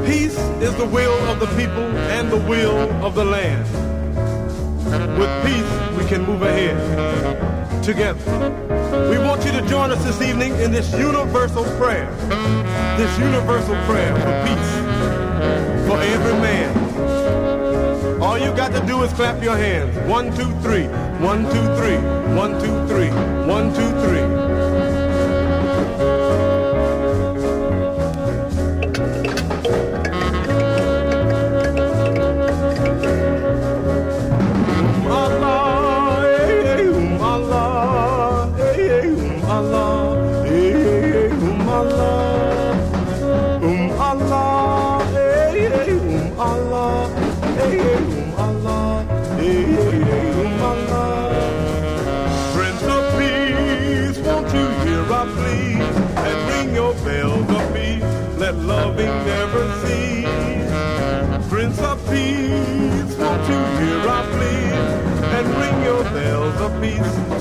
Peace is the will of the people and the will of the land. With peace, we can move ahead together. We want you to join us this evening in this universal prayer. This universal prayer for peace for every man. All you got to do is clap your hands. 1, 2, 3. 1, 2, 3. 1, 2, 3. 1, 2, 3. Prince of Peace, won't you hear our plea and ring your bells of peace? Let loving never cease. Prince of Peace, won't you hear our plea and ring your bells of peace?